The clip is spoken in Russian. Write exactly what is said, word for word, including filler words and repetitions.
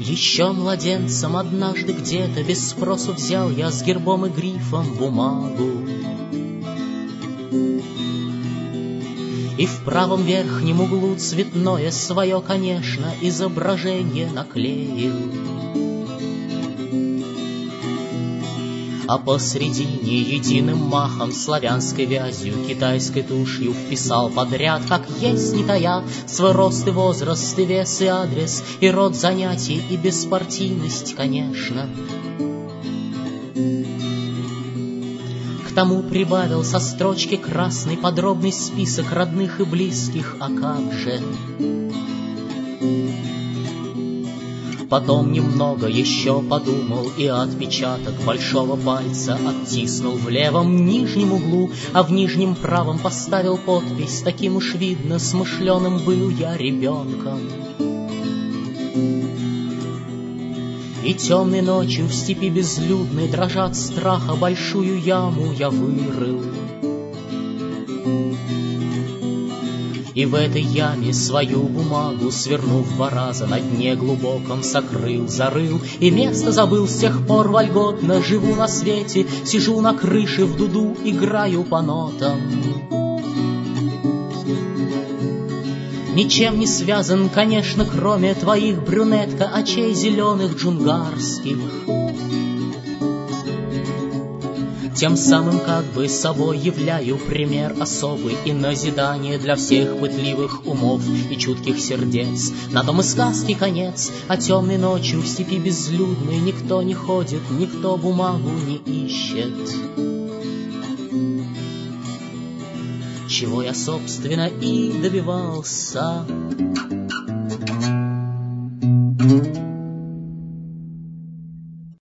Еще младенцем однажды где-то без спросу взял я с гербом и грифом бумагу и в правом верхнем углу цветное свое, конечно, изображение наклеил. А посредине единым махом славянской вязью, китайской тушью вписал подряд, как есть не тая, свой рост и возраст, и вес, и адрес, и род занятий, и беспартийность, конечно. К тому прибавил со строчки красный подробный список родных и близких, а как же... Потом немного еще подумал и отпечаток большого пальца оттиснул в левом нижнем углу, а в нижнем правом поставил подпись. Таким уж видно, смышленым был я ребенком. И темной ночью в степи безлюдной, дрожа от страха, большую яму я вырыл. И в этой яме свою бумагу, свернув два раза, на дне глубоком сокрыл, зарыл, и место забыл. С тех пор вольготно живу на свете, сижу на крыше в дуду, играю по нотам. Ничем не связан, конечно, кроме твоих, брюнетка, очей зеленых джунгарских. Тем самым как бы собой являю пример особый и назидание для всех пытливых умов и чутких сердец. На том и сказки конец, а темной ночью в степи безлюдной никто не ходит, никто бумагу не ищет. Чего я, собственно, и добивался.